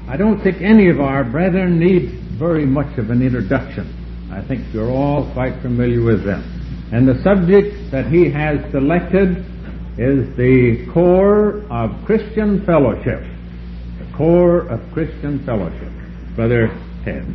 I don't think any of our brethren need very much of an introduction. I think you're all quite familiar with them. And the subject that he has selected is the core of Christian fellowship. The core of Christian fellowship. Brother Ted.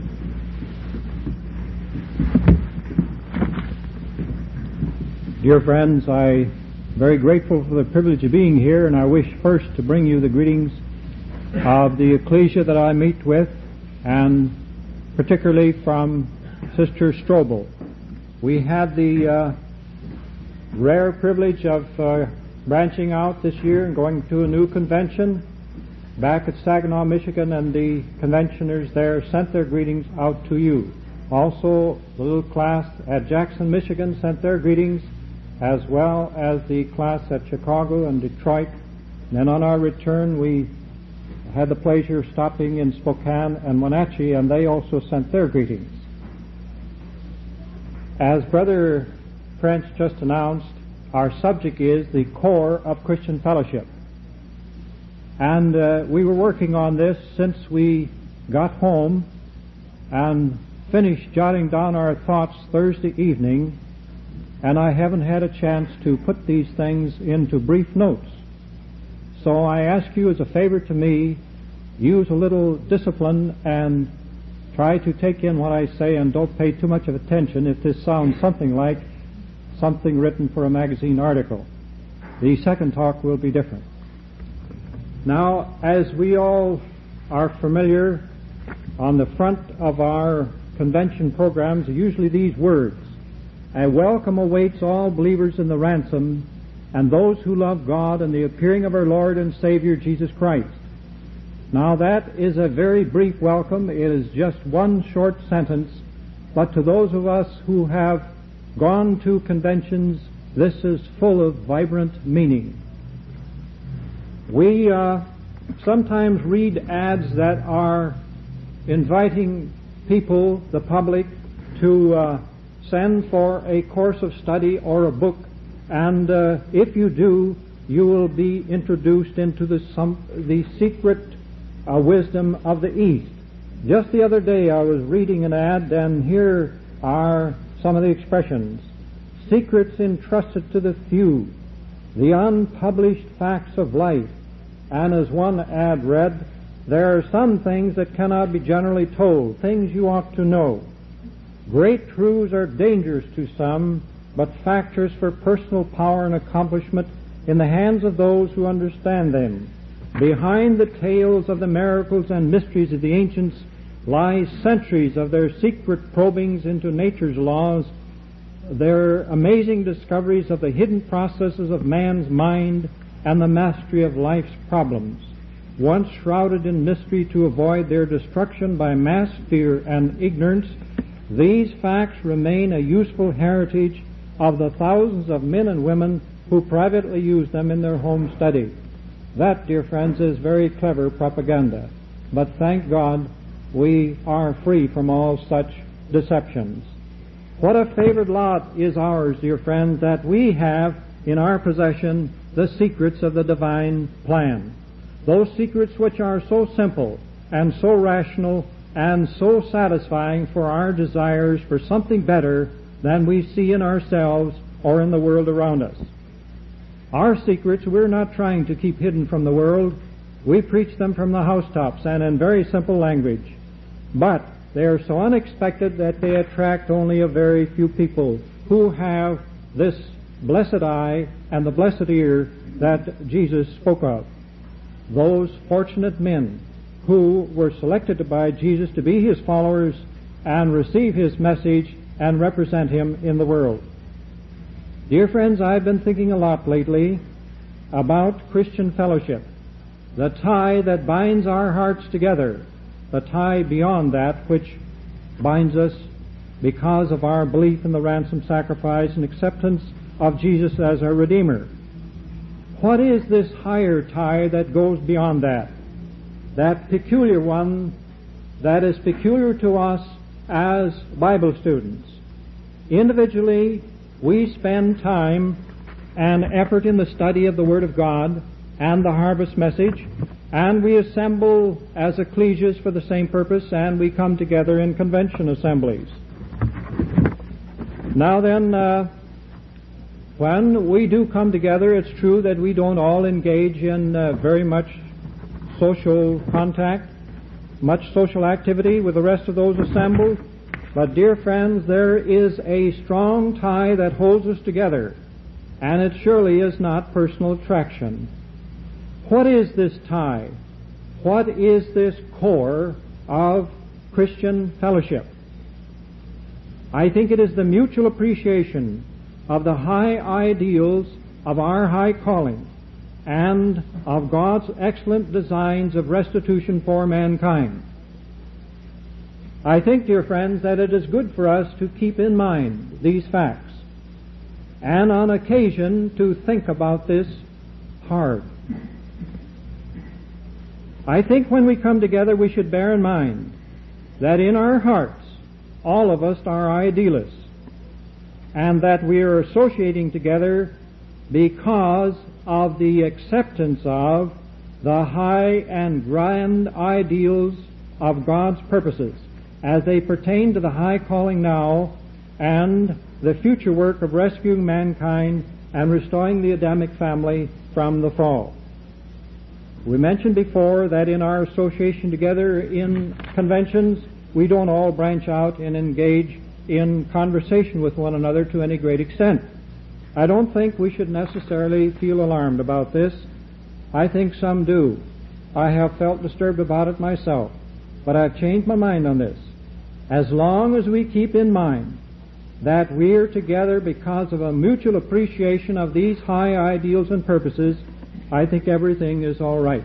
Dear friends, I'm very grateful for the privilege of being here, and I wish first to bring you the greetings of the ecclesia that I meet with, and particularly from Sister Strobel. We had the rare privilege of branching out this year and going to a new convention back at Saginaw, Michigan, and the conventioners there sent their greetings out to you. Also, the little class at Jackson, Michigan sent their greetings, as well as the class at Chicago and Detroit. And then on our return, we had the pleasure of stopping in Spokane and Wenatchee, and they also sent their greetings. As Brother French just announced, our subject is the core of Christian fellowship. And we were working on this since we got home and finished jotting down our thoughts Thursday evening, and I haven't had a chance to put these things into brief notes. So I ask you as a favor to me, use a little discipline and try to take in what I say, and don't pay too much of attention if this sounds something like something written for a magazine article. The second talk will be different. Now, as we all are familiar, on the front of our convention programs are usually these words: "A welcome awaits all believers in the ransom and those who love God and the appearing of our Lord and Savior Jesus Christ." Now that is a very brief welcome. It is just one short sentence, but to those of us who have gone to conventions, this is full of vibrant meaning. We sometimes read ads that are inviting people, the public, to send for a course of study or a book, and if you do, you will be introduced into the secret wisdom of the East. Just the other day I was reading an ad, and here are some of the expressions: secrets entrusted to the few, the unpublished facts of life, and as one ad read, there are some things that cannot be generally told, things you ought to know. Great truths are dangerous to some, but factors for personal power and accomplishment in the hands of those who understand them. Behind the tales of the miracles and mysteries of the ancients lie centuries of their secret probings into nature's laws, their amazing discoveries of the hidden processes of man's mind and the mastery of life's problems. Once shrouded in mystery to avoid their destruction by mass fear and ignorance, these facts remain a useful heritage of the thousands of men and women who privately use them in their home study. That, dear friends, is very clever propaganda. But thank God we are free from all such deceptions. What a favored lot is ours, dear friends, that we have in our possession the secrets of the divine plan. Those secrets which are so simple and so rational and so satisfying for our desires for something better than we see in ourselves or in the world around us. Our secrets we're not trying to keep hidden from the world. We preach them from the housetops and in very simple language. But they are so unexpected that they attract only a very few people who have this blessed eye and the blessed ear that Jesus spoke of. Those fortunate men who were selected by Jesus to be His followers and receive His message and represent Him in the world. Dear friends, I've been thinking a lot lately about Christian fellowship, the tie that binds our hearts together, the tie beyond that which binds us because of our belief in the ransom sacrifice and acceptance of Jesus as our Redeemer. What is this higher tie that goes beyond that? That peculiar one that is peculiar to us as Bible students. Individually, we spend time and effort in the study of the Word of God and the harvest message, and we assemble as ecclesias for the same purpose, and we come together in convention assemblies. Now then, when we do come together, it's true that we don't all engage in very much social contact, much social activity with the rest of those assembled. But, dear friends, there is a strong tie that holds us together, and it surely is not personal attraction. What is this tie? What is this core of Christian fellowship? I think it is the mutual appreciation of the high ideals of our high calling and of God's excellent designs of restitution for mankind. I think, dear friends, that it is good for us to keep in mind these facts and on occasion to think about this hard. I think when we come together we should bear in mind that in our hearts all of us are idealists, and that we are associating together because of the acceptance of the high and grand ideals of God's purposes as they pertain to the high calling now and the future work of rescuing mankind and restoring the Adamic family from the fall. We mentioned before that in our association together in conventions, we don't all branch out and engage in conversation with one another to any great extent. I don't think we should necessarily feel alarmed about this. I think some do. I have felt disturbed about it myself, but I've changed my mind on this. As long as we keep in mind that we're together because of a mutual appreciation of these high ideals and purposes, I think everything is all right.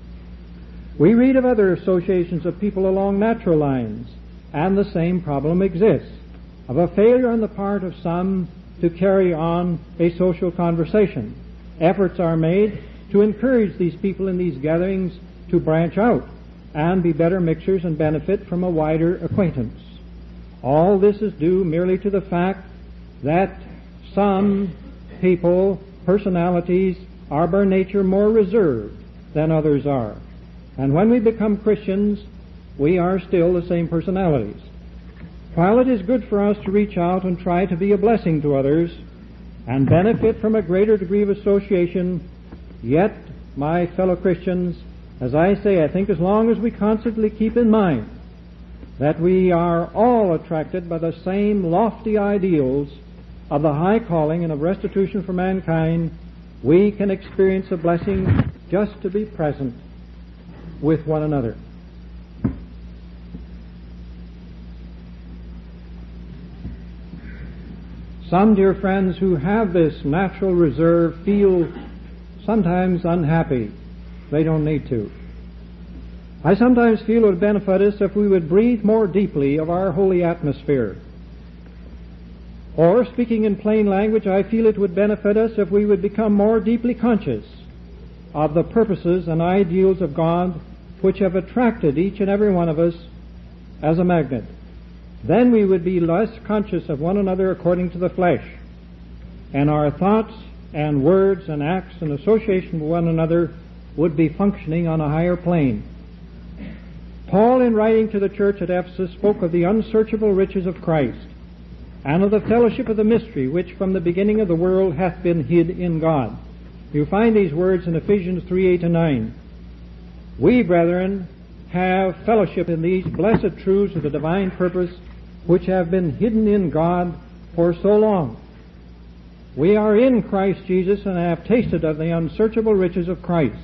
We read of other associations of people along natural lines, and the same problem exists, of a failure on the part of some to carry on a social conversation. Efforts are made to encourage these people in these gatherings to branch out and be better mixers and benefit from a wider acquaintance. All this is due merely to the fact that some people, personalities, are by nature more reserved than others are. And when we become Christians, we are still the same personalities. While it is good for us to reach out and try to be a blessing to others and benefit from a greater degree of association, yet, my fellow Christians, as I say, I think as long as we constantly keep in mind that we are all attracted by the same lofty ideals of the high calling and of restitution for mankind, we can experience a blessing just to be present with one another. Some, dear friends, who have this natural reserve feel sometimes unhappy. They don't need to. I sometimes feel it would benefit us if we would breathe more deeply of our holy atmosphere. Or, speaking in plain language, I feel it would benefit us if we would become more deeply conscious of the purposes and ideals of God which have attracted each and every one of us as a magnet. Then we would be less conscious of one another according to the flesh, and our thoughts and words and acts and association with one another would be functioning on a higher plane. Paul, in writing to the church at Ephesus, spoke of the unsearchable riches of Christ and of the fellowship of the mystery which from the beginning of the world hath been hid in God. You find these words in Ephesians 3:8-9. We, brethren, have fellowship in these blessed truths of the divine purpose which have been hidden in God for so long. We are in Christ Jesus and have tasted of the unsearchable riches of Christ.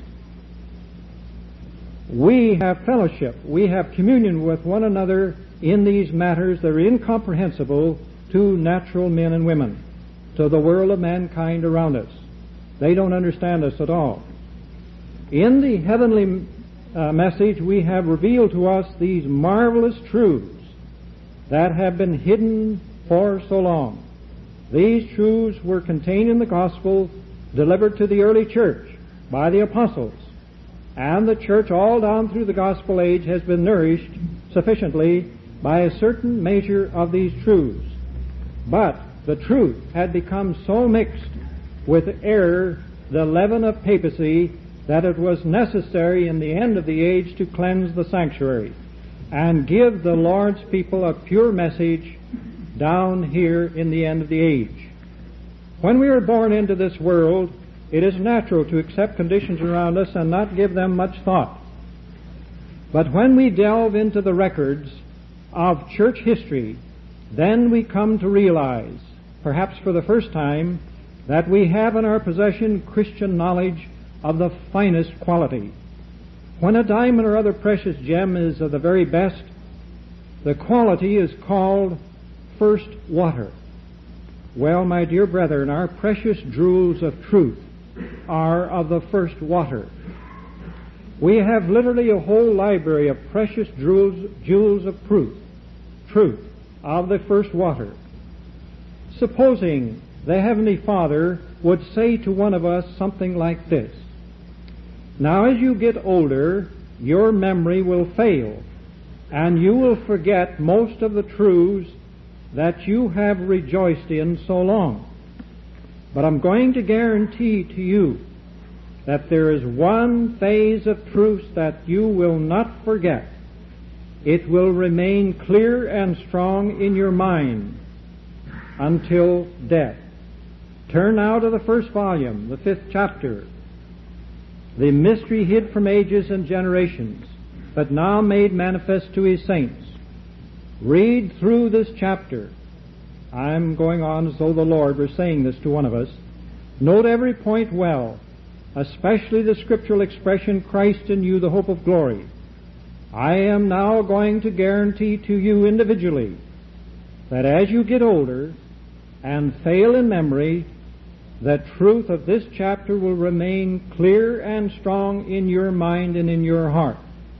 We have fellowship, we have communion with one another in these matters that are incomprehensible to natural men and women, to the world of mankind around us. They don't understand us at all. In the heavenly message, we have revealed to us these marvelous truths that have been hidden for so long. These truths were contained in the gospel delivered to the early church by the apostles, and the church all down through the gospel age has been nourished sufficiently by a certain measure of these truths. But the truth had become so mixed with error, the leaven of papacy, that it was necessary in the end of the age to cleanse the sanctuary and give the Lord's people a pure message down here in the end of the age. When we are born into this world, it is natural to accept conditions around us and not give them much thought. But when we delve into the records of church history, then we come to realize, perhaps for the first time, that we have in our possession Christian knowledge of the finest quality. When a diamond or other precious gem is of the very best, the quality is called first water. Well, my dear brethren, our precious jewels of truth are of the first water. We have literally a whole library of precious jewels of truth of the first water. Supposing the Heavenly Father would say to one of us something like this: now as you get older, your memory will fail, and you will forget most of the truths that you have rejoiced in so long. But I'm going to guarantee to you that there is one phase of truth that you will not forget. It will remain clear and strong in your mind until death. Turn now to the first volume, the 5th chapter. The mystery hid from ages and generations, but now made manifest to His saints. Read through this chapter. I'm going on as though the Lord were saying this to one of us. Note every point well, especially the scriptural expression, Christ in you, the hope of glory. I am now going to guarantee to you individually that as you get older and fail in memory, the truth of this chapter will remain clear and strong in your mind and in your heart.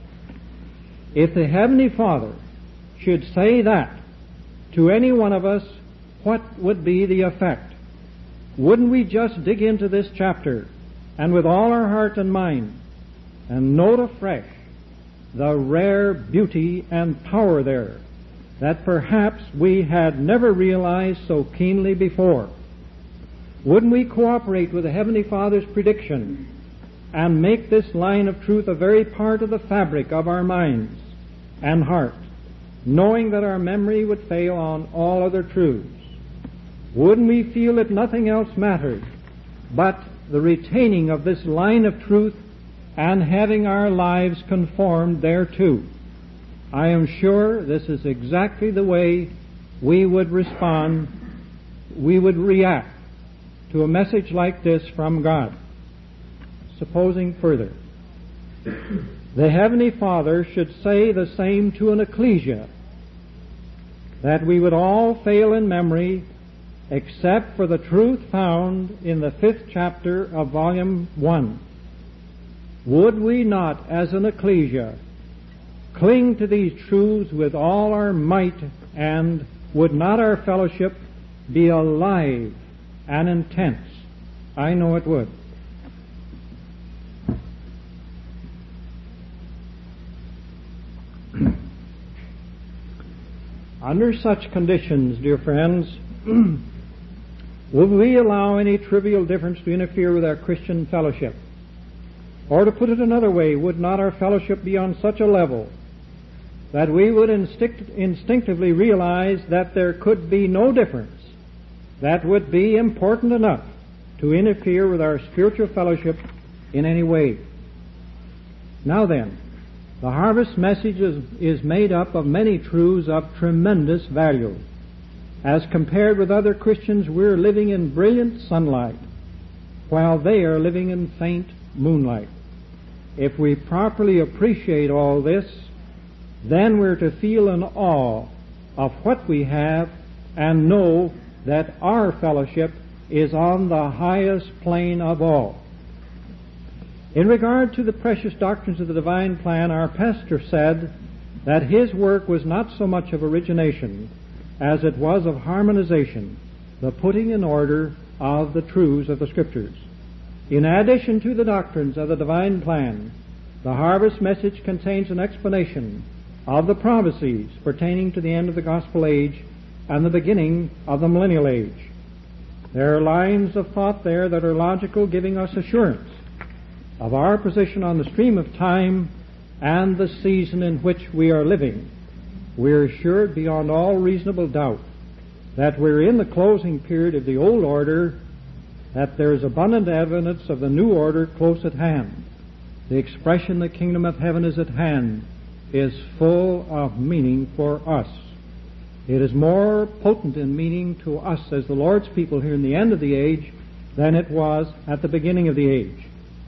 If the Heavenly Father should say that to any one of us, what would be the effect? Wouldn't we just dig into this chapter and with all our heart and mind and note afresh the rare beauty and power there that perhaps we had never realized so keenly before? Wouldn't we cooperate with the Heavenly Father's prediction and make this line of truth a very part of the fabric of our minds and hearts, knowing that our memory would fail on all other truths? Wouldn't we feel that nothing else mattered but the retaining of this line of truth and having our lives conformed thereto? I am sure this is exactly the way we would respond, we would react to a message like this from God. Supposing further, the Heavenly Father should say the same to an ecclesia, that we would all fail in memory except for the truth found in the 5th chapter of volume 1. Would we not, as an ecclesia, cling to these truths with all our might, and would not our fellowship be alive and intense? I know it would. Under such conditions, dear friends, would we allow any trivial difference to interfere with our Christian fellowship? Or to put it another way, would not our fellowship be on such a level that we would instinctively realize that there could be no difference that would be important enough to interfere with our spiritual fellowship in any way? Now then, the harvest message is made up of many truths of tremendous value. As compared with other Christians, we're living in brilliant sunlight, while they are living in faint moonlight. If we properly appreciate all this, then we're to feel an awe of what we have and know that our fellowship is on the highest plane of all. In regard to the precious doctrines of the divine plan, our pastor said that his work was not so much of origination as it was of harmonization, the putting in order of the truths of the Scriptures. In addition to the doctrines of the divine plan, the harvest message contains an explanation of the prophecies pertaining to the end of the gospel age and the beginning of the millennial age. There are lines of thought there that are logical, giving us assurance of our position on the stream of time and the season in which we are living, we're assured beyond all reasonable doubt that we're in the closing period of the old order, that there's abundant evidence of the new order close at hand. The expression, the kingdom of heaven is at hand, is full of meaning for us. It is more potent in meaning to us as the Lord's people here in the end of the age than it was at the beginning of the age.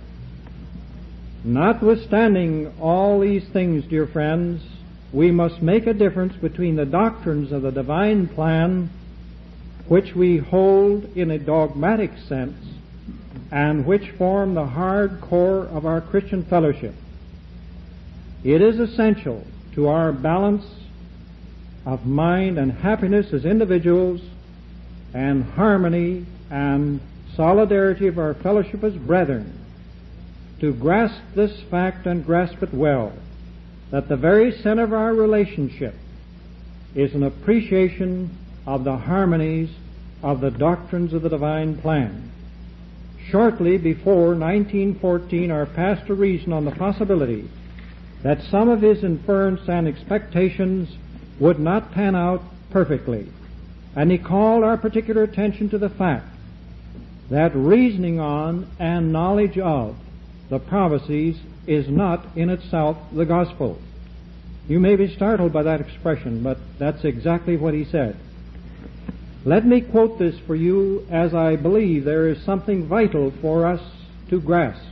Notwithstanding all these things, dear friends, we must make a difference between the doctrines of the divine plan, which we hold in a dogmatic sense, and which form the hard core of our Christian fellowship. It is essential to our balance of mind and happiness as individuals, and harmony and solidarity of our fellowship as brethren, to grasp this fact and grasp it well, that the very center of our relationship is an appreciation of the harmonies of the doctrines of the divine plan. Shortly before 1914, our pastor reasoned on the possibility that some of his inference and expectations would not pan out perfectly, and he called our particular attention to the fact that reasoning on and knowledge of the prophecies is not in itself the gospel. You may be startled by that expression, but that's exactly what he said. Let me quote this for you, as I believe there is something vital for us to grasp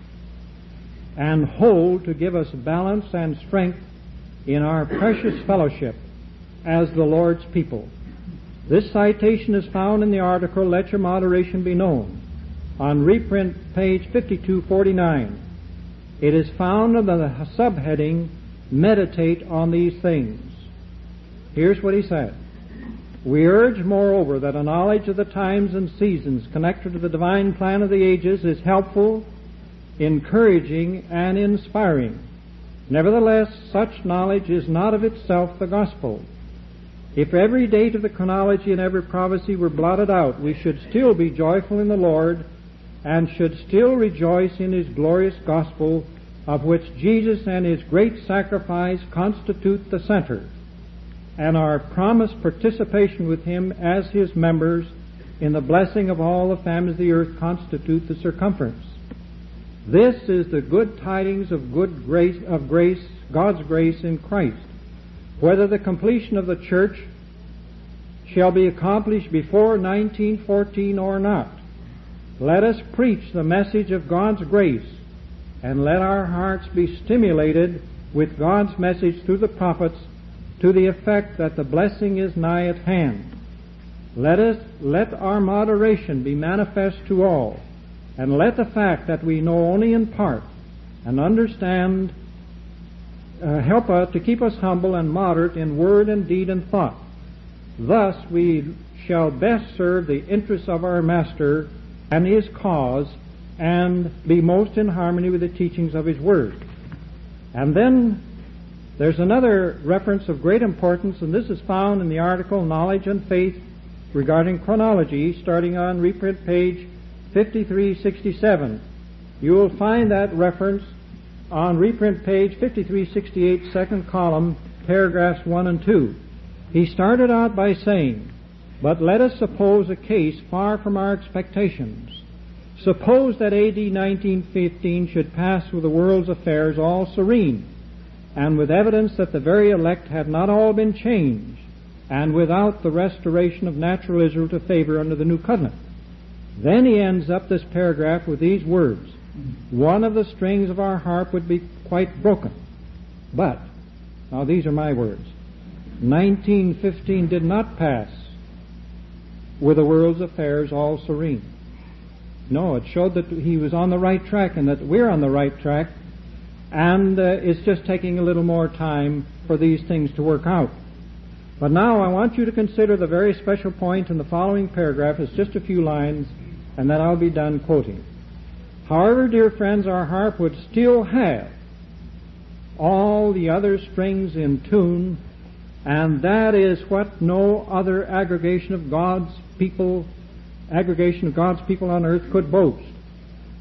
and hold to give us balance and strength in our precious fellowship as the Lord's people. This citation is found in the article, Let Your Moderation Be Known, on reprint page 5249. It is found under the subheading, Meditate on These Things. Here's what he said. We urge, moreover, that a knowledge of the times and seasons connected to the divine plan of the ages is helpful, encouraging, and inspiring. Nevertheless, such knowledge is not of itself the gospel. If every date of the chronology and every prophecy were blotted out, we should still be joyful in the Lord and should still rejoice in His glorious gospel, of which Jesus and His great sacrifice constitute the center, and our promised participation with Him as His members in the blessing of all the families of the earth constitute the circumference. This is the good tidings of grace, God's grace in Christ. Whether the completion of the church shall be accomplished before 1914 or not, let us preach the message of God's grace, and let our hearts be stimulated with God's message through the prophets to the effect that the blessing is nigh at hand. Let our moderation be manifest to all, and let the fact that we know only in part and understand help us to keep us humble and moderate in word and deed and thought. Thus we shall best serve the interests of our Master and His cause, and be most in harmony with the teachings of His Word. And then there's another reference of great importance, and this is found in the article Knowledge and Faith regarding chronology, starting on reprint page 5367. You will find that reference on reprint page 5368, second column, paragraphs 1 and 2. He started out by saying, "But let us suppose a case far from our expectations. Suppose that A.D. 1915 should pass with the world's affairs all serene, and with evidence that the very elect had not all been changed, and without the restoration of natural Israel to favor under the new covenant." Then he ends up this paragraph with these words, "One of the strings of our harp would be quite broken. But," now these are my words, "1915 did not pass with the world's affairs all serene." No, it showed that he was on the right track and that we're on the right track, and it's just taking a little more time for these things to work out. But now I want you to consider the very special point in the following paragraph. It's just a few lines, and then I'll be done quoting. "However, dear friends, our harp would still have all the other strings in tune, and that is what no other aggregation of God's people on earth could boast.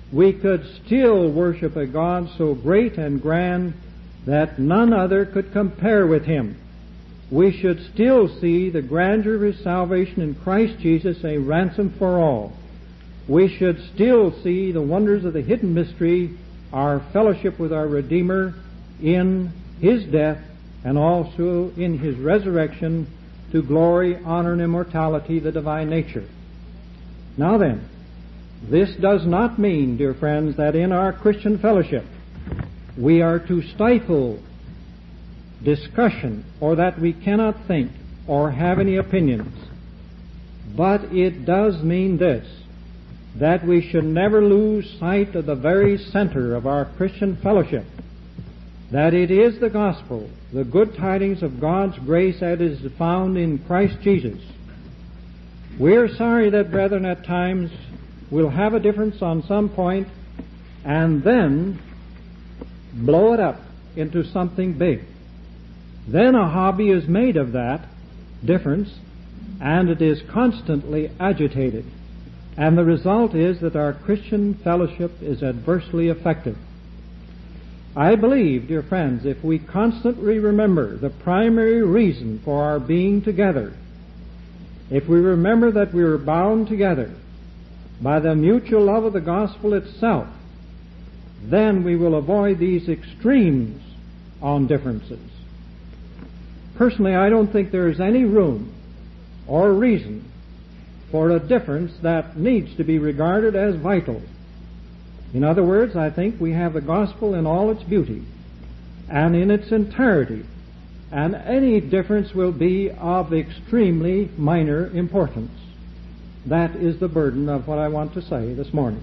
we could still worship a God so great and grand that none other could compare with Him. We should still see the grandeur of His salvation in Christ Jesus, a ransom for all. We should still see the wonders of the hidden mystery, our fellowship with our Redeemer in His death and also in His resurrection to glory, honor, and immortality, the divine nature. Now then, this does not mean, dear friends, that in our Christian fellowship we are to stifle discussion or that we cannot think or have any opinions. But it does mean this, that we should never lose sight of the very center of our Christian fellowship, that it is the gospel, the good tidings of God's grace that is found in Christ Jesus. We're sorry that, brethren, at times we'll have a difference on some point and then blow it up into something big. Then a hobby is made of that difference, and it is constantly agitated. And the result is that our Christian fellowship is adversely affected. I believe, dear friends, if we constantly remember the primary reason for our being together, if we remember that we are bound together by the mutual love of the gospel itself, then we will avoid these extremes on differences. Personally, I don't think there is any room or reason for a difference that needs to be regarded as vital. In other words, I think we have the gospel in all its beauty and in its entirety, and any difference will be of extremely minor importance. That is the burden of what I want to say this morning.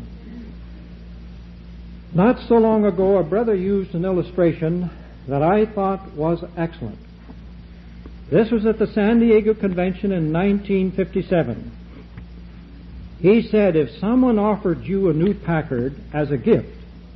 Not so long ago, a brother used an illustration that I thought was excellent. This was at the San Diego Convention in 1957. He said, if someone offered you a new Packard as a gift,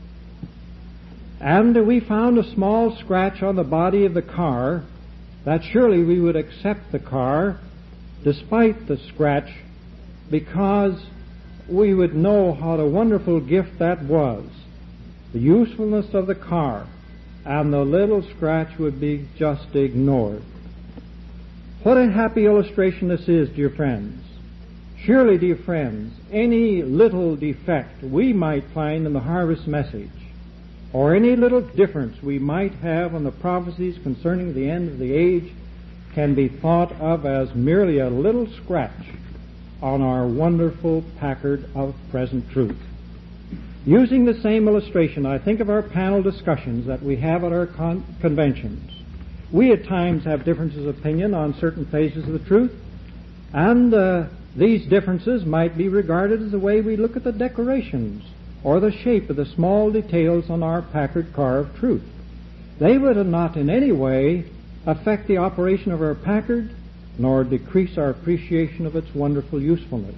and we found a small scratch on the body of the car, that surely we would accept the car despite the scratch, because we would know what a wonderful gift that was. The usefulness of the car, and the little scratch would be just ignored. What a happy illustration this is, dear friends. Surely, dear friends, any little defect we might find in the harvest message, or any little difference we might have on the prophecies concerning the end of the age, can be thought of as merely a little scratch on our wonderful Packard of present truth. Using the same illustration, I think of our panel discussions that we have at our conventions. We at times have differences of opinion on certain phases of the truth, and these differences might be regarded as the way we look at the decorations or the shape of the small details on our Packard car of truth. They would not in any way affect the operation of our Packard, nor decrease our appreciation of its wonderful usefulness.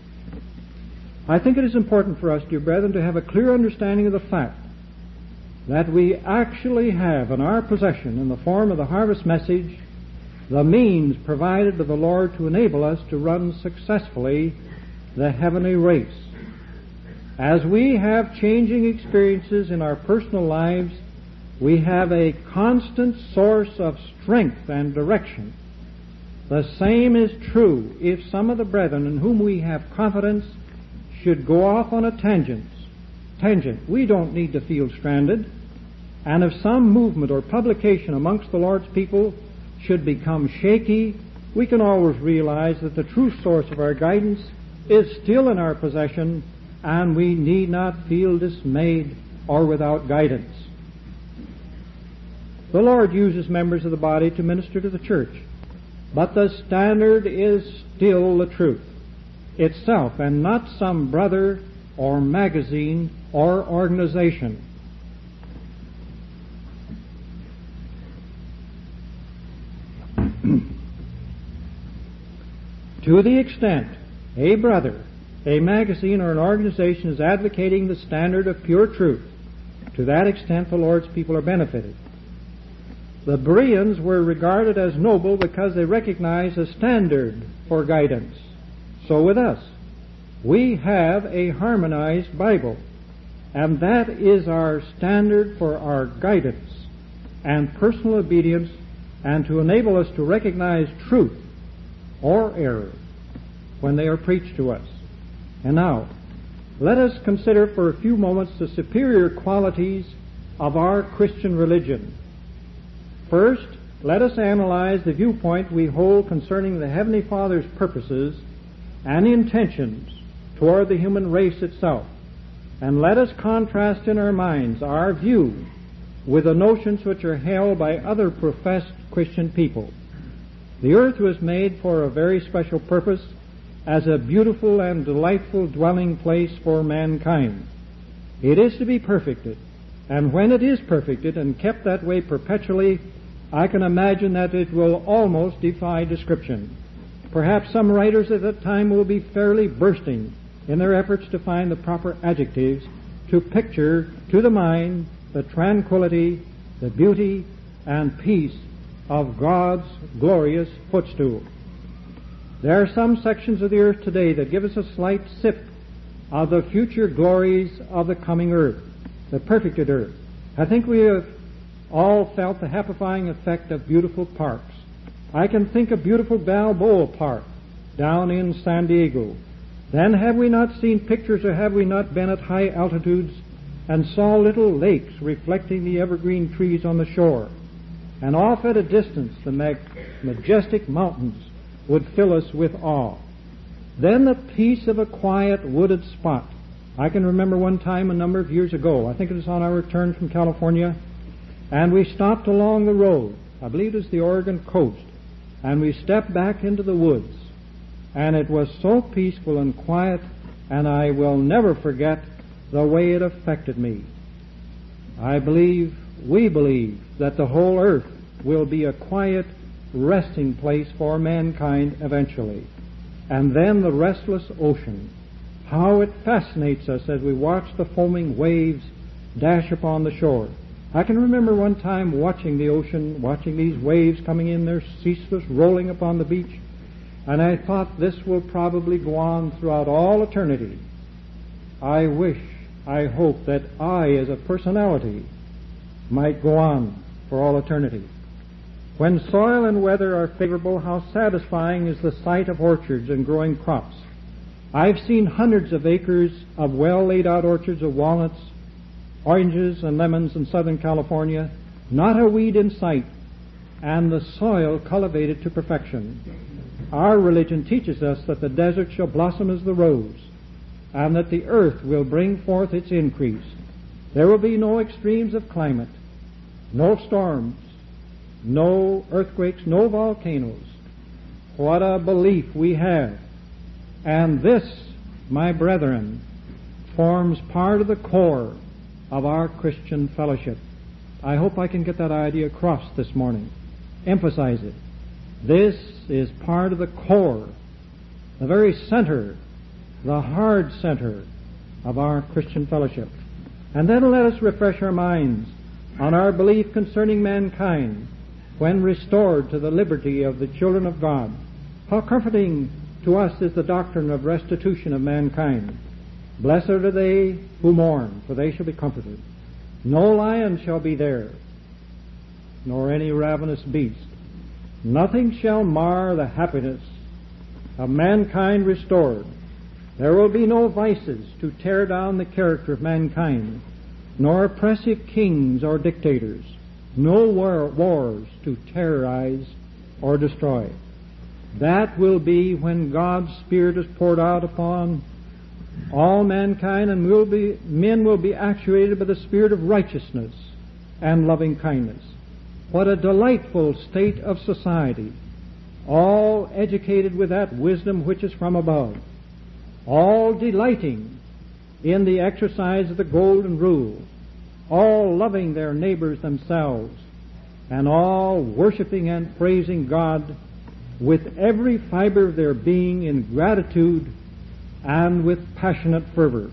I think it is important for us, dear brethren, to have a clear understanding of the fact that we actually have in our possession, in the form of the harvest message, the means provided by the Lord to enable us to run successfully the heavenly race. As we have changing experiences in our personal lives, we have a constant source of strength and direction. The same is true if some of the brethren in whom we have confidence should go off on a tangent. We don't need to feel stranded. And if some movement or publication amongst the Lord's people should become shaky, we can always realize that the true source of our guidance is still in our possession, and we need not feel dismayed or without guidance. The Lord uses members of the body to minister to the church, but the standard is still the truth itself, and not some brother or magazine or organization. To the extent a brother, a magazine, or an organization is advocating the standard of pure truth, to that extent the Lord's people are benefited. The Bereans were regarded as noble because they recognized a standard for guidance. So with us, we have a harmonized Bible. And that is our standard for our guidance and personal obedience, and to enable us to recognize truth or error when they are preached to us. And now, let us consider for a few moments the superior qualities of our Christian religion. First, let us analyze the viewpoint we hold concerning the Heavenly Father's purposes and intentions toward the human race itself. And let us contrast in our minds our view with the notions which are held by other professed Christian people. The earth was made for a very special purpose, as a beautiful and delightful dwelling place for mankind. It is to be perfected, and when it is perfected and kept that way perpetually, I can imagine that it will almost defy description. Perhaps some writers at that time will be fairly bursting in their efforts to find the proper adjectives to picture to the mind the tranquility, the beauty, and peace of God's glorious footstool. There are some sections of the earth today that give us a slight sip of the future glories of the coming earth, the perfected earth. I think we have all felt the happifying effect of beautiful parks. I can think of beautiful Balboa Park down in San Diego. Then have we not seen pictures, or have we not been at high altitudes and saw little lakes reflecting the evergreen trees on the shore? And off at a distance the majestic mountains would fill us with awe. Then the peace of a quiet wooded spot. I can remember one time a number of years ago, I think it was on our return from California, and we stopped along the road, I believe it was the Oregon coast, and we stepped back into the woods, and it was so peaceful and quiet, and I will never forget the way it affected me. We believe that the whole earth will be a quiet resting place for mankind eventually. And then the restless ocean. How it fascinates us as we watch the foaming waves dash upon the shore. I can remember one time watching the ocean, watching these waves coming in, their ceaseless rolling upon the beach, and I thought, this will probably go on throughout all eternity. I hope that I, as a personality, might go on for all eternity. When soil and weather are favorable, how satisfying is the sight of orchards and growing crops. I've seen hundreds of acres of well-laid-out orchards of walnuts, oranges, and lemons in Southern California, not a weed in sight, and the soil cultivated to perfection. Our religion teaches us that the desert shall blossom as the rose, and that the earth will bring forth its increase. There will be no extremes of climate, no storms, no earthquakes, no volcanoes. What a belief we have. And this, my brethren, forms part of the core of our Christian fellowship. I hope I can get that idea across this morning. Emphasize it. This is part of the core, the very center, the hard center of our Christian fellowship. And then let us refresh our minds on our belief concerning mankind when restored to the liberty of the children of God. How comforting to us is the doctrine of restitution of mankind. Blessed are they who mourn, for they shall be comforted. No lion shall be there, nor any ravenous beast. Nothing shall mar the happiness of mankind restored. There will be no vices to tear down the character of mankind, nor oppressive kings or dictators, no wars to terrorize or destroy. That will be when God's Spirit is poured out upon all mankind, and men will be actuated by the Spirit of righteousness and loving kindness. What a delightful state of society, all educated with that wisdom which is from above, all delighting in the exercise of the golden rule, all loving their neighbors themselves, and all worshiping and praising God with every fiber of their being in gratitude and with passionate fervor.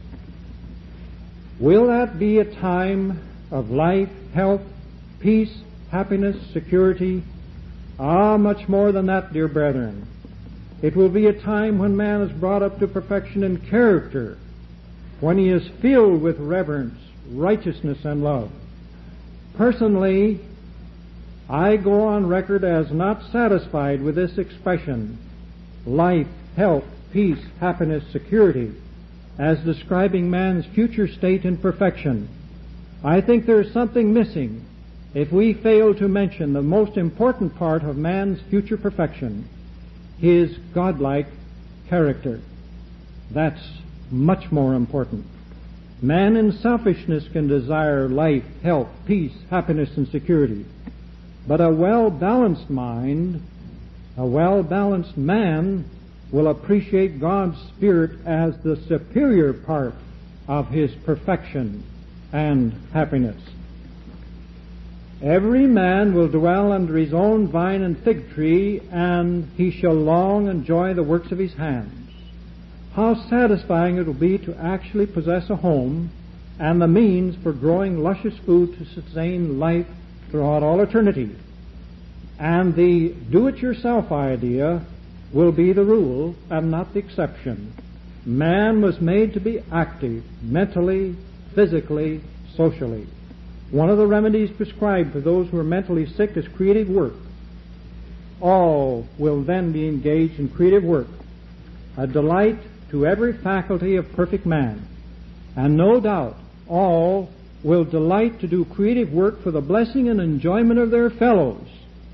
Will that be a time of life, health, peace, happiness, security? Much more than that, dear brethren. It will be a time when man is brought up to perfection in character when he is filled with reverence, righteousness, and love. Personally, I go on record as not satisfied with this expression, life, health, peace, happiness, security, as describing man's future state in perfection. I think there is something missing if we fail to mention the most important part of man's future perfection, his godlike character. That's much more important. Man in selfishness can desire life, health, peace, happiness, and security. But a well-balanced mind, a well-balanced man, will appreciate God's Spirit as the superior part of his perfection and happiness. Every man will dwell under his own vine and fig tree, and he shall long enjoy the works of his hands. How satisfying it will be to actually possess a home and the means for growing luscious food to sustain life throughout all eternity. And the do-it-yourself idea will be the rule and not the exception. Man was made to be active, mentally, physically, socially. One of the remedies prescribed for those who are mentally sick is creative work. All will then be engaged in creative work, a delight to every faculty of perfect man. And no doubt all will delight to do creative work for the blessing and enjoyment of their fellows.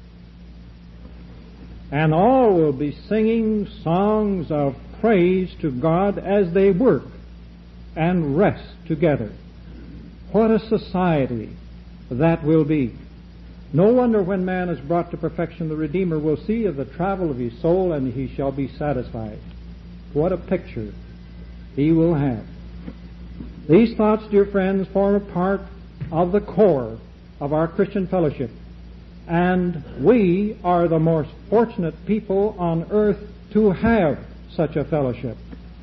And all will be singing songs of praise to God as they work and rest together. What a society that will be. No wonder when man is brought to perfection, the Redeemer will see of the travel of his soul, and he shall be satisfied. What a picture he will have. These thoughts, dear friends, form a part of the core of our Christian fellowship. And we are the most fortunate people on earth to have such a fellowship.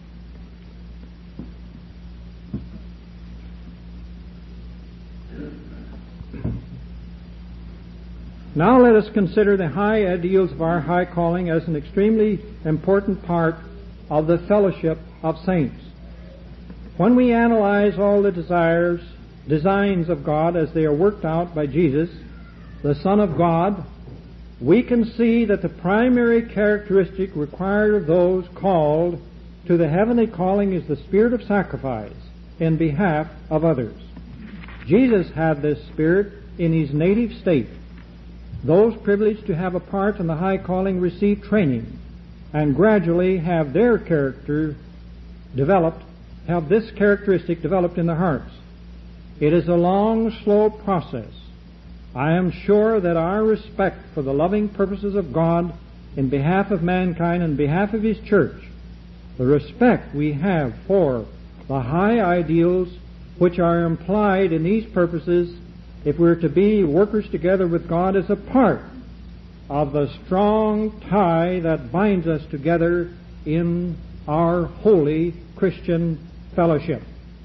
Now let us consider the high ideals of our high calling as an extremely important part of the fellowship of saints. When we analyze all the designs of God as they are worked out by Jesus, the Son of God, we can see that the primary characteristic required of those called to the heavenly calling is the spirit of sacrifice in behalf of others. Jesus had this spirit in his native state. Those privileged to have a part in the high calling receive training and gradually have their character developed, have this characteristic developed in their hearts. It is a long, slow process. I am sure that our respect for the loving purposes of God in behalf of mankind and behalf of His church, the respect we have for the high ideals which are implied in these purposes, if we're to be workers together with God, is a part of the strong tie that binds us together in our holy Christian fellowship.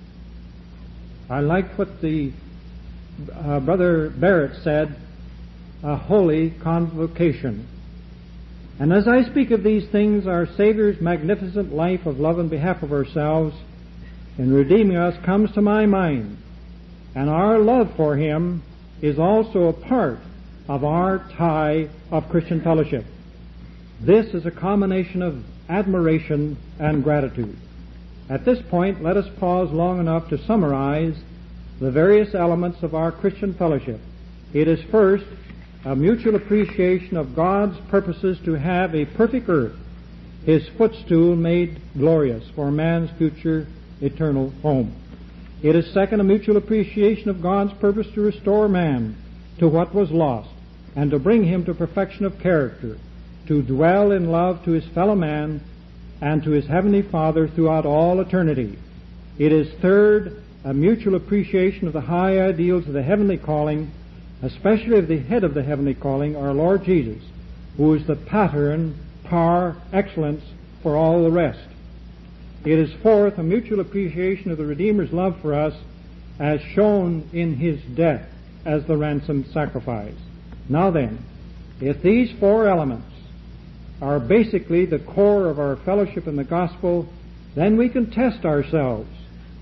I like what the Brother Barrett said, a holy convocation. And as I speak of these things, our Savior's magnificent life of love on behalf of ourselves in redeeming us comes to my mind. And our love for Him is also a part of our tie of Christian fellowship. This is a combination of admiration and gratitude. At this point, let us pause long enough to summarize the various elements of our Christian fellowship. It is first a mutual appreciation of God's purposes to have a perfect earth, His footstool made glorious for man's future eternal home. It is second a mutual appreciation of God's purpose to restore man to what was lost and to bring him to perfection of character, to dwell in love to his fellow man and to his heavenly Father throughout all eternity. It is third a mutual appreciation of the high ideals of the heavenly calling, especially of the head of the heavenly calling, our Lord Jesus, who is the pattern, par excellence for all the rest. It is fourth a mutual appreciation of the Redeemer's love for us as shown in His death as the ransom sacrifice. Now then, if these four elements are basically the core of our fellowship in the gospel, then we can test ourselves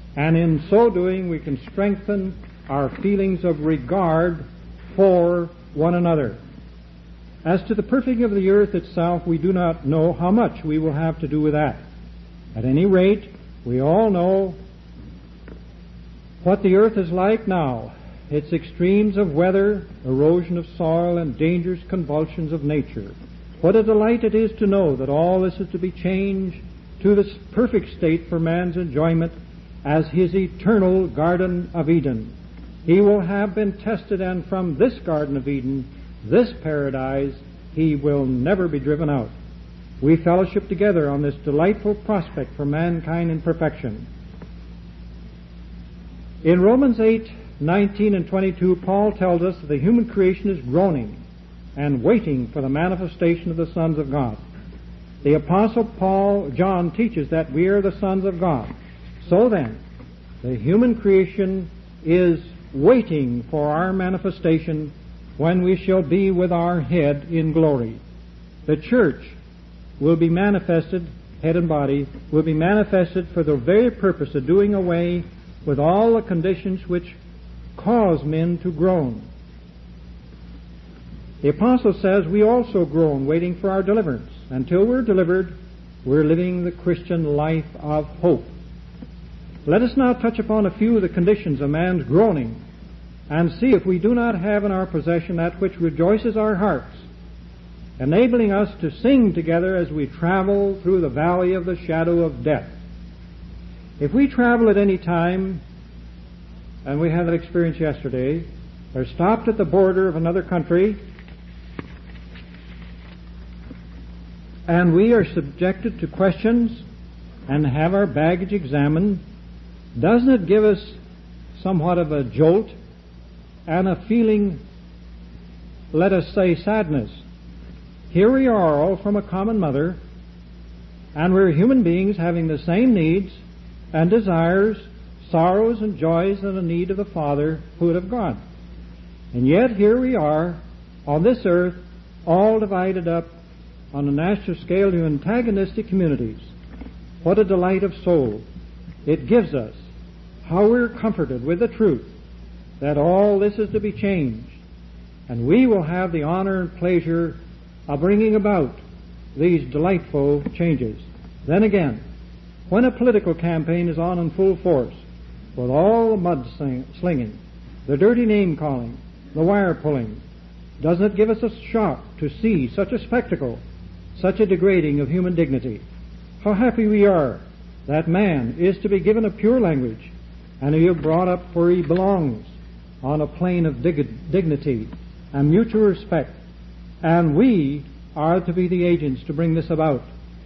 and in so doing we can strengthen our feelings of regard for one another. As to the perfecting of the earth itself, we do not know how much we will have to do with that. At any rate, we all know what the earth is like now, its extremes of weather, erosion of soil, and dangerous convulsions of nature. What a delight it is to know that all this is to be changed to this perfect state for man's enjoyment as his eternal Garden of Eden. He will have been tested, and from this Garden of Eden, this paradise, he will never be driven out. We fellowship together on this delightful prospect for mankind in perfection. In Romans 8:19 and 22, Paul tells us that the human creation is groaning and waiting for the manifestation of the sons of God. The Apostle John teaches that we are the sons of God. So then, the human creation is waiting for our manifestation when we shall be with our head in glory. The church will be manifested, head and body, will be manifested for the very purpose of doing away with all the conditions which cause men to groan. The Apostle says we also groan, waiting for our deliverance. Until we're delivered, we're living the Christian life of hope. Let us now touch upon a few of the conditions of man's groaning and see if we do not have in our possession that which rejoices our hearts, enabling us to sing together as we travel through the valley of the shadow of death. If we travel at any time, and we had that experience yesterday, or stopped at the border of another country, and we are subjected to questions and have our baggage examined, doesn't it give us somewhat of a jolt and a feeling, let us say, sadness? Here we are, all from a common mother, and we're human beings having the same needs and desires, sorrows and joys, and a need of the fatherhood of God. And yet here we are on this earth, all divided up on a national scale into antagonistic communities. What a delight of soul it gives us, how we're comforted with the truth that all this is to be changed, and we will have the honor and pleasure of bringing about these delightful changes. Then again, when a political campaign is on in full force, with all the mud slinging, the dirty name calling, the wire pulling, doesn't it give us a shock to see such a spectacle, such a degrading of human dignity? How happy we are that man is to be given a pure language and he is brought up where he belongs, on a plane of dignity and mutual respect, and we are to be the agents to bring this about.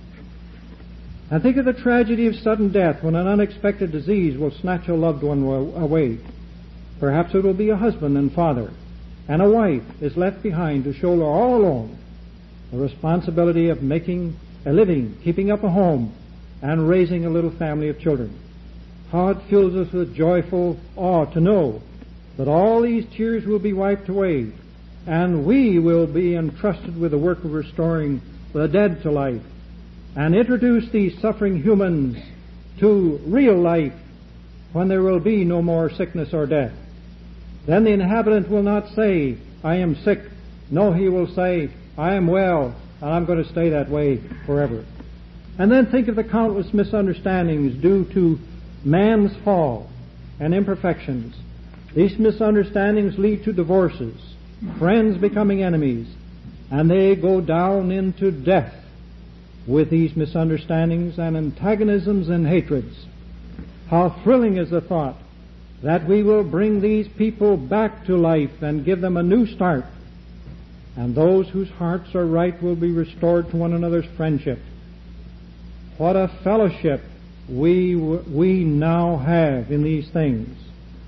And think of the tragedy of sudden death when an unexpected disease will snatch a loved one away. Perhaps it will be a husband and father, and a wife is left behind to shoulder all alone the responsibility of making a living, keeping up a home, and raising a little family of children. How it fills us with joyful awe to know that all these tears will be wiped away, and we will be entrusted with the work of restoring the dead to life, and introduce these suffering humans to real life when there will be no more sickness or death. Then the inhabitant will not say, I am sick. No, he will say, I am well, and I'm going to stay that way forever. And then think of the countless misunderstandings due to man's fall and imperfections. These misunderstandings lead to divorces, friends becoming enemies, and they go down into death with these misunderstandings and antagonisms and hatreds. How thrilling is the thought that we will bring these people back to life and give them a new start, and those whose hearts are right will be restored to one another's friendship. What a fellowship we now have in these things.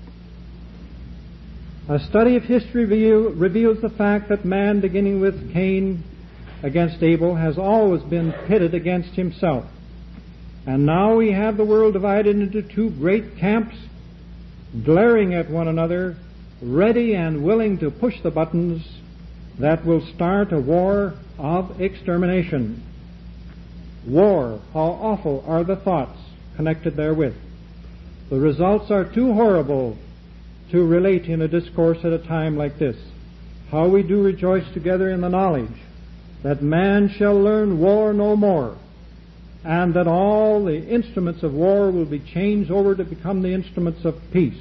A study of history reveals the fact that man, beginning with Cain against Abel, has always been pitted against himself. And now we have the world divided into two great camps, glaring at one another, ready and willing to push the buttons that will start a war of extermination. War, how awful are the thoughts connected therewith. The results are too horrible to relate in a discourse at a time like this. How we do rejoice together in the knowledge that man shall learn war no more, and that all the instruments of war will be changed over to become the instruments of peace.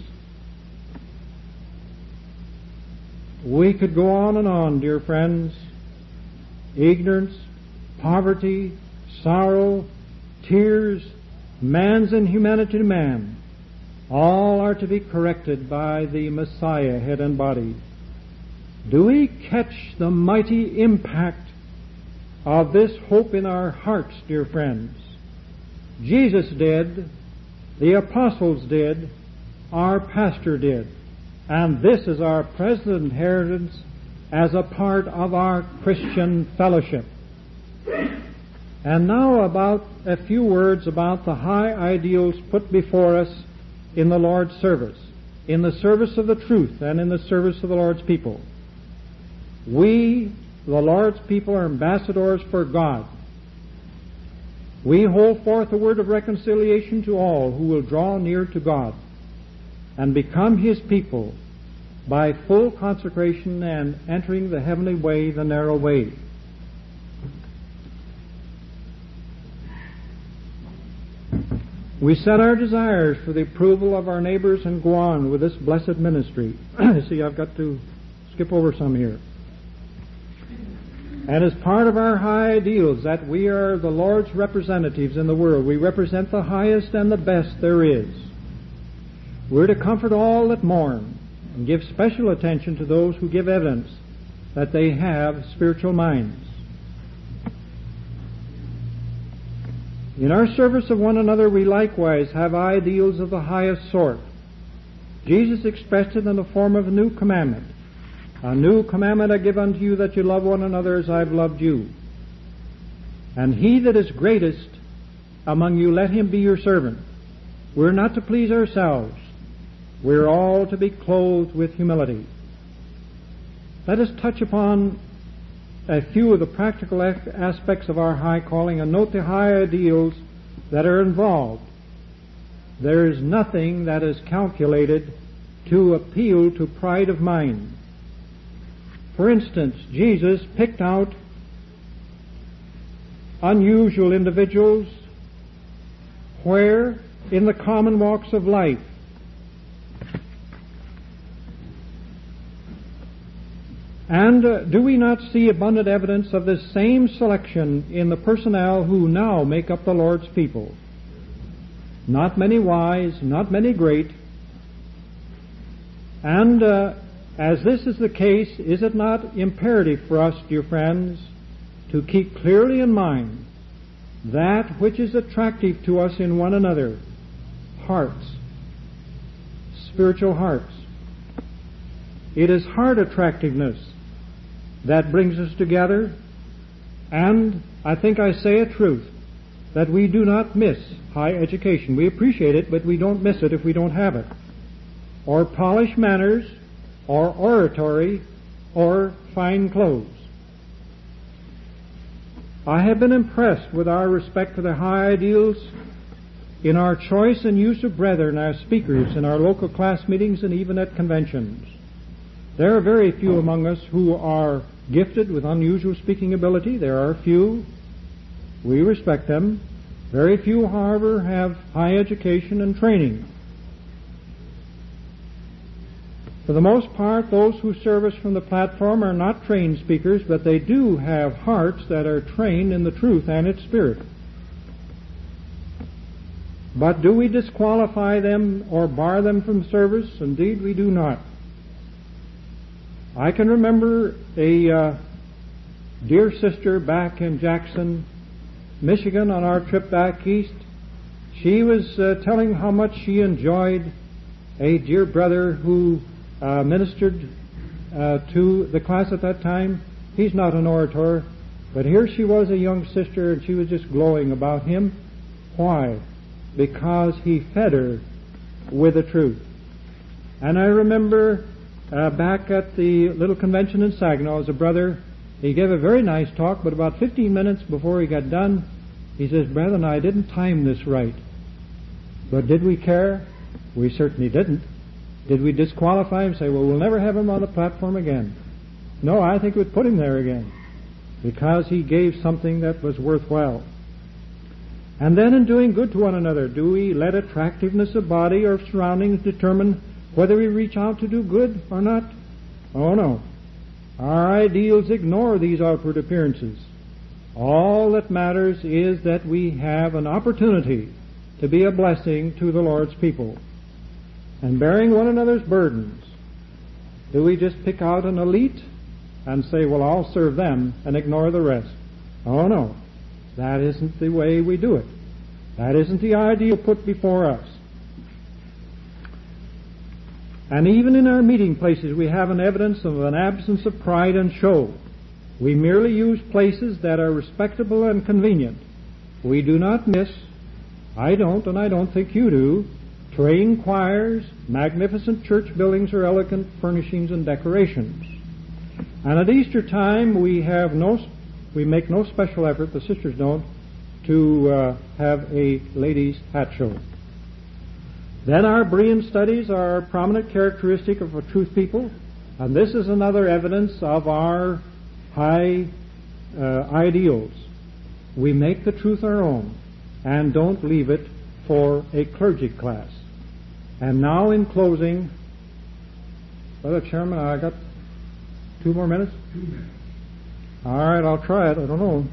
We could go on, dear friends. Ignorance, poverty, sorrow, tears, man's inhumanity to man, all are to be corrected by the Messiah, head and body. Do we catch the mighty impact of this hope in our hearts, dear friends? Jesus did, the apostles did, our pastor did, and this is our present inheritance as a part of our Christian fellowship. And now about a few words about the high ideals put before us in the Lord's service, in the service of the truth and in the service of the Lord's people. We, the Lord's people, are ambassadors for God. We hold forth the word of reconciliation to all who will draw near to God and become His people by full consecration and entering the heavenly way, the narrow way. We set our desires for the approval of our neighbors and go on with this blessed ministry. See, I've got to skip over some here. And as part of our high ideals, that we are the Lord's representatives in the world. We represent the highest and the best there is. We're to comfort all that mourn and give special attention to those who give evidence that they have spiritual minds. In our service of one another, we likewise have ideals of the highest sort. Jesus expressed it in the form of a new commandment. A new commandment I give unto you, that you love one another as I've loved you. And he that is greatest among you, let him be your servant. We're not to please ourselves. We're all to be clothed with humility. Let us touch upon a few of the practical aspects of our high calling and note the high ideals that are involved. There is nothing that is calculated to appeal to pride of mind. For instance, Jesus picked out unusual individuals where in the common walks of life and do we not see abundant evidence of this same selection in the personnel who now make up the Lord's people? Not many wise, not many great. And as this is the case, is it not imperative for us, dear friends, to keep clearly in mind that which is attractive to us in one another? Hearts. Spiritual hearts. It is heart attractiveness that brings us together, and I think I say a truth, that we do not miss high education. We appreciate it, but we don't miss it if we don't have it. Or polished manners, or oratory, or fine clothes. I have been impressed with our respect for the high ideals in our choice and use of brethren as speakers in our local class meetings and even at conventions. There are very few among us who are gifted with unusual speaking ability. There are few. We respect them. Very few, however, have high education and training. For the most part, those who serve us from the platform are not trained speakers, but they do have hearts that are trained in the truth and its spirit. But do we disqualify them or bar them from service? Indeed, we do not. I can remember a dear sister back in Jackson, Michigan, on our trip back east. She was telling how much she enjoyed a dear brother who ministered to the class at that time. He's not an orator, but here she was, a young sister, and she was just glowing about him. Why? Because he fed her with the truth. And I remember back at the little convention in Saginaw, as a brother, he gave a very nice talk, but about 15 minutes before he got done, he says, "Brethren, I didn't time this right." But did we care? We certainly didn't. Did we disqualify him and say, well, we'll never have him on the platform again? No, I think we'd put him there again because he gave something that was worthwhile. And then in doing good to one another, do we let attractiveness of body or surroundings determine whether we reach out to do good or not? Oh, no. Our ideals ignore these outward appearances. All that matters is that we have an opportunity to be a blessing to the Lord's people. And bearing one another's burdens, do we just pick out an elite and say, well, I'll serve them and ignore the rest? Oh, no. That isn't the way we do it. That isn't the ideal put before us. And even in our meeting places, we have an evidence of an absence of pride and show. We merely use places that are respectable and convenient. We do not miss, I don't, and I don't think you do, trained choirs, magnificent church buildings, or elegant furnishings and decorations. And at Easter time, we make no special effort, the sisters don't, to have a ladies' hat show. Then our Berean studies are a prominent characteristic of a truth people, and this is another evidence of our high ideals. We make the truth our own and don't leave it for a clergy class. And now in closing, Brother Chairman, I got 2 more minutes? 2 minutes. All right, I'll try it. I don't know.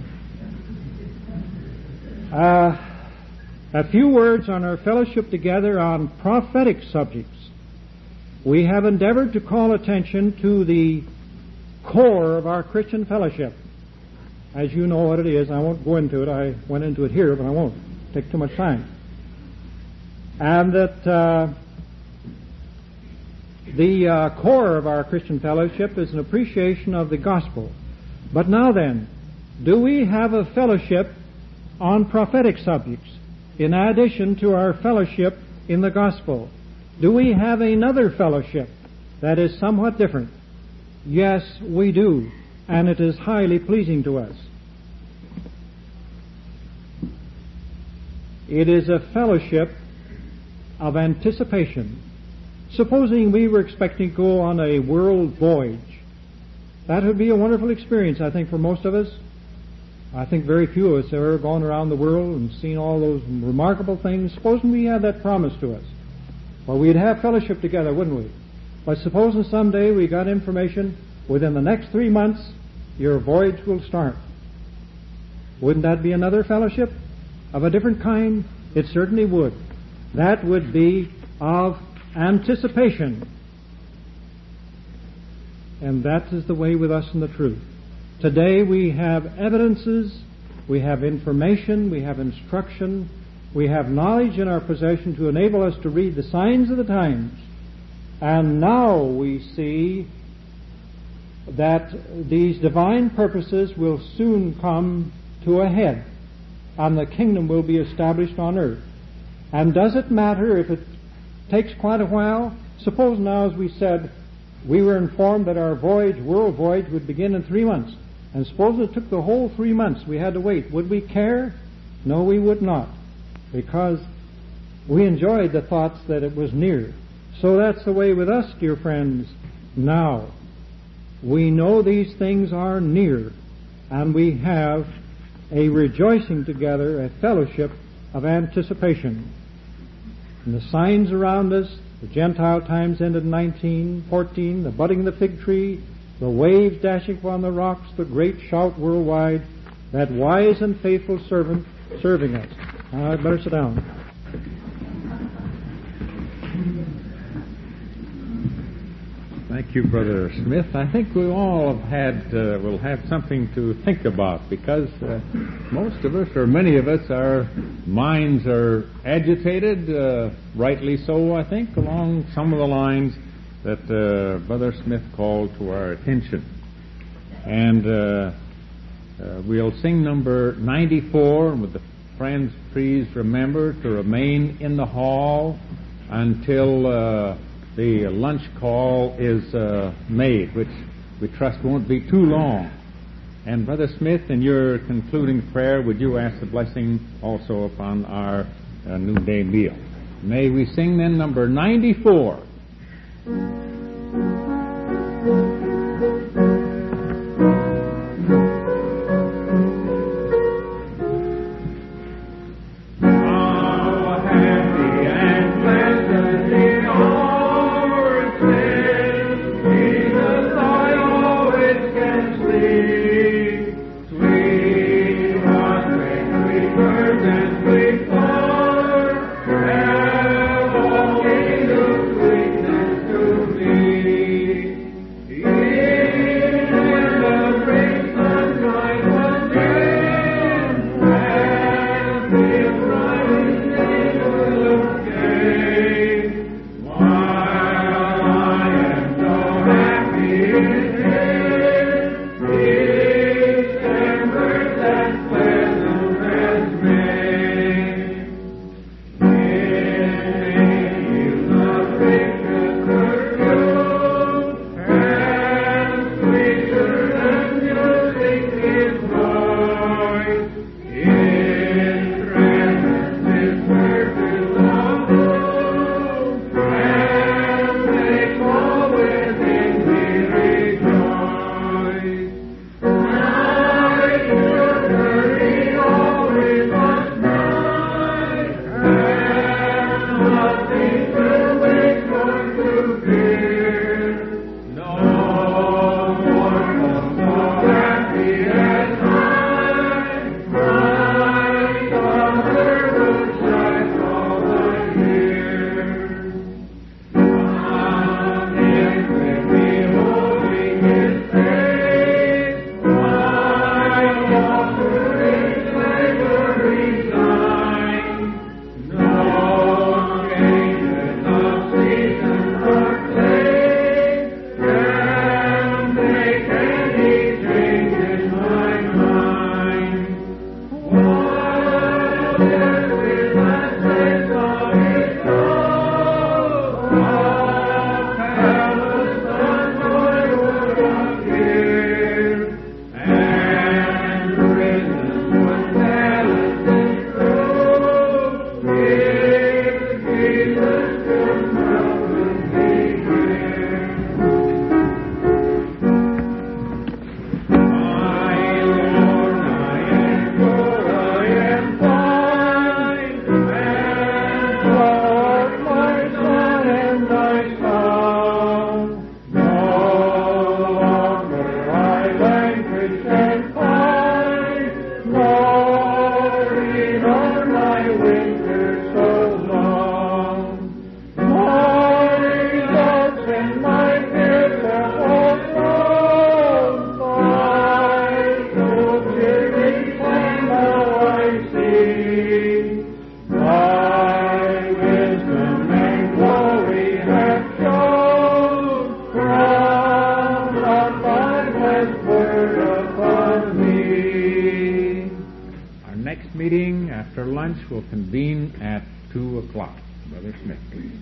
A few words on our fellowship together on prophetic subjects. We have endeavored to call attention to the core of our Christian fellowship. As you know what it is, I won't go into it. I went into it here, but I won't take too much time. And that the core of our Christian fellowship is an appreciation of the gospel. But now then, do we have a fellowship on prophetic subjects in addition to our fellowship in the gospel? Do we have another fellowship that is somewhat different? Yes, we do, and it is highly pleasing to us. It is a fellowship of anticipation. Supposing we were expecting to go on a world voyage, that would be a wonderful experience, I think, for most of us. I think very few of us have ever gone around the world and seen all those remarkable things. Supposing we had that promised to us, well, we'd have fellowship together, wouldn't we? But supposing someday we got information, within the next 3 months, your voyage will start. Wouldn't that be another fellowship of a different kind? It certainly would. That would be of anticipation. And that is the way with us in the truth. Today we have evidences, we have information, we have instruction, we have knowledge in our possession to enable us to read the signs of the times. And now we see that these divine purposes will soon come to a head, and the kingdom will be established on earth. And does it matter if it takes quite a while? Suppose now, as we said, we were informed that our voyage, world voyage, would begin in 3 months. And suppose it took the whole 3 months we had to wait. Would we care? No, we would not. Because we enjoyed the thoughts that it was near. So that's the way with us, dear friends, now. We know these things are near, and we have a rejoicing together, a fellowship of anticipation. And the signs around us, the Gentile times ended in 1914, the budding of the fig tree, the waves dashing upon the rocks, the great shout worldwide, that wise and faithful servant serving us. I'd better sit down. Thank you, Brother Smith. I think we all will have something to think about, because most of us, or many of us, our minds are agitated, rightly so, I think, along some of the lines that Brother Smith called to our attention. And we'll sing number 94, and with the friends, please remember to remain in the hall until the lunch call is made, which we trust won't be too long. And Brother Smith, in your concluding prayer, would you ask the blessing also upon our noonday meal? May we sing then number 94. After lunch, we'll convene at 2 o'clock. Brother Smith, please.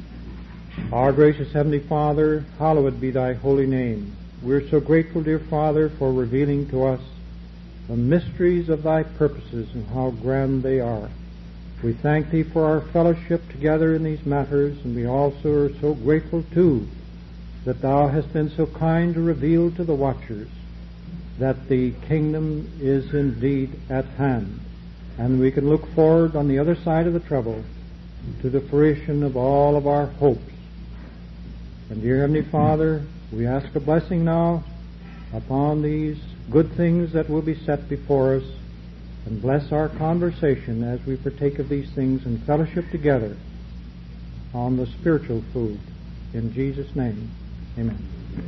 Our gracious Heavenly Father, hallowed be Thy holy name. We're so grateful, dear Father, for revealing to us the mysteries of Thy purposes and how grand they are. We thank Thee for our fellowship together in these matters, and we also are so grateful, too, that Thou hast been so kind to reveal to the watchers that the kingdom is indeed at hand. And we can look forward on the other side of the trouble to the fruition of all of our hopes. And dear Heavenly Father, we ask a blessing now upon these good things that will be set before us, and bless our conversation as we partake of these things in fellowship together on the spiritual food. In Jesus' name, amen.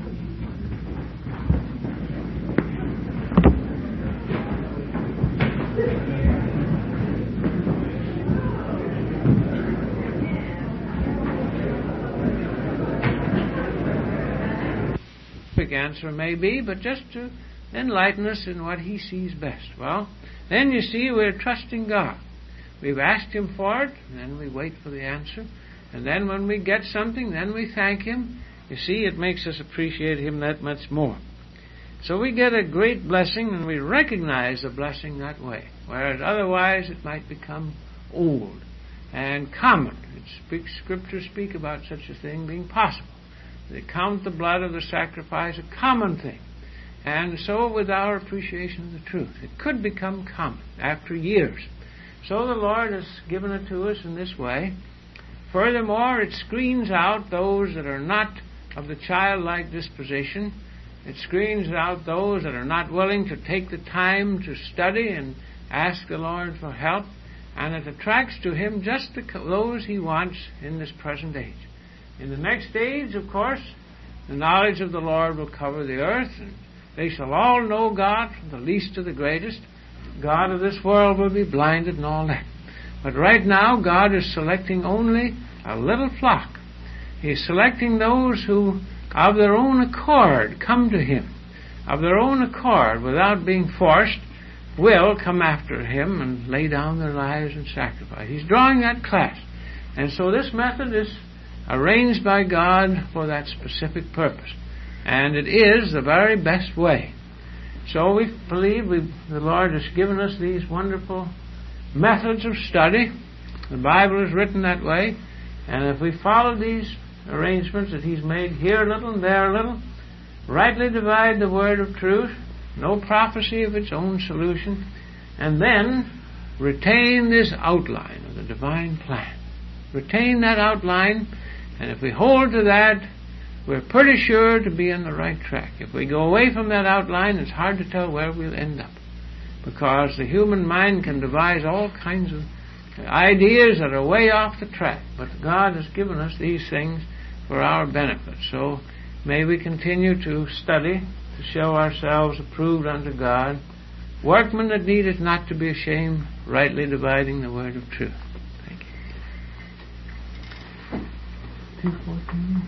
Answer may be, but just to enlighten us in what He sees best. Well, then you see, we're trusting God. We've asked Him for it, and then we wait for the answer. And then when we get something, then we thank Him. You see, it makes us appreciate Him that much more. So we get a great blessing, and we recognize the blessing that way. Whereas otherwise it might become old and common. Scriptures speak about such a thing being possible. They count the blood of the sacrifice a common thing. And so with our appreciation of the truth, it could become common after years. So the Lord has given it to us in this way. Furthermore, it screens out those that are not of the childlike disposition. It screens out those that are not willing to take the time to study and ask the Lord for help. And it attracts to Him just those He wants in this present age. In the next age, of course, the knowledge of the Lord will cover the earth, and they shall all know God, from the least to the greatest. God of this world will be blinded and all that. But right now, God is selecting only a little flock. He is selecting those who, of their own accord, come to Him. Of their own accord, without being forced, will come after Him and lay down their lives in sacrifice. He's drawing that class. And so this method is arranged by God for that specific purpose. And it is the very best way. So we believe the Lord has given us these wonderful methods of study. The Bible is written that way. And if we follow these arrangements that He's made, here a little and there a little, rightly divide the word of truth, no prophecy of its own solution, and then retain this outline of the divine plan. Retain that outline, and if we hold to that, we're pretty sure to be on the right track. If we go away from that outline, it's hard to tell where we'll end up, because the human mind can devise all kinds of ideas that are way off the track. But God has given us these things for our benefit. So may we continue to study, to show ourselves approved unto God, workmen that needeth not to be ashamed, rightly dividing the word of truth. Thank you. 2:14.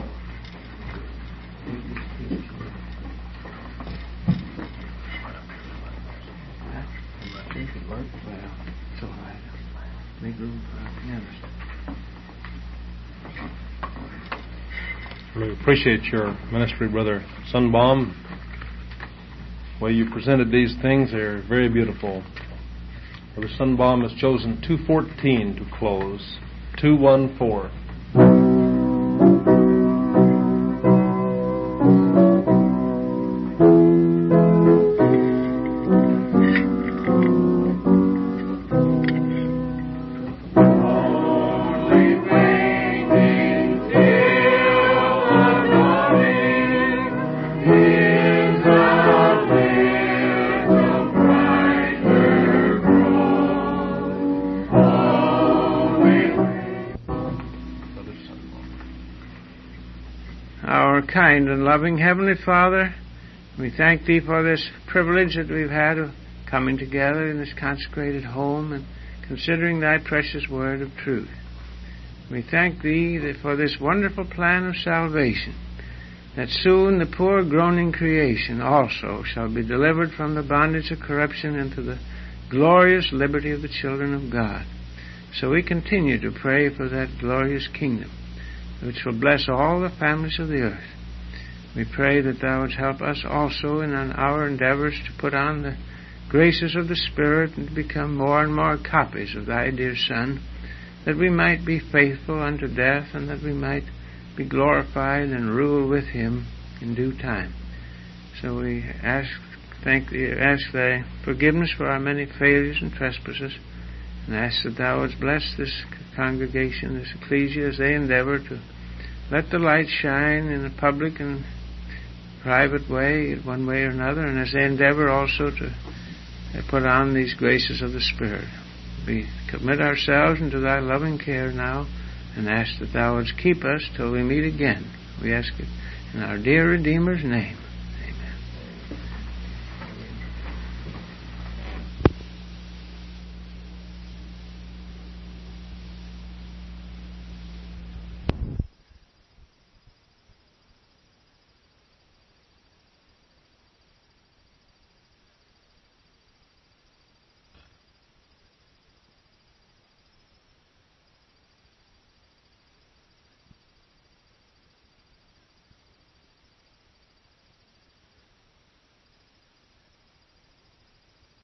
Make room for our pianist. We appreciate your ministry, Brother Sunbaum. The way you presented these things, they're very beautiful. Brother Sunbaum has chosen 2:14 to close. 2:14. Kind and loving Heavenly Father, we thank Thee for this privilege that we've had of coming together in this consecrated home and considering Thy precious word of truth. We thank Thee for this wonderful plan of salvation, that soon the poor groaning creation also shall be delivered from the bondage of corruption into the glorious liberty of the children of God. So we continue to pray for that glorious kingdom, which will bless all the families of the earth. We pray that Thou wouldst help us also in our endeavors to put on the graces of the Spirit and to become more and more copies of Thy dear Son, that we might be faithful unto death and that we might be glorified and rule with Him in due time. So we ask Thy forgiveness for our many failures and trespasses, and ask that Thou wouldst bless this congregation, this ecclesia, as they endeavor to let the light shine in a public and private way, one way or another, and as they endeavor also to put on these graces of the Spirit. We commit ourselves into Thy loving care now, and ask that Thou wouldst keep us till we meet again. We ask it in our dear Redeemer's name.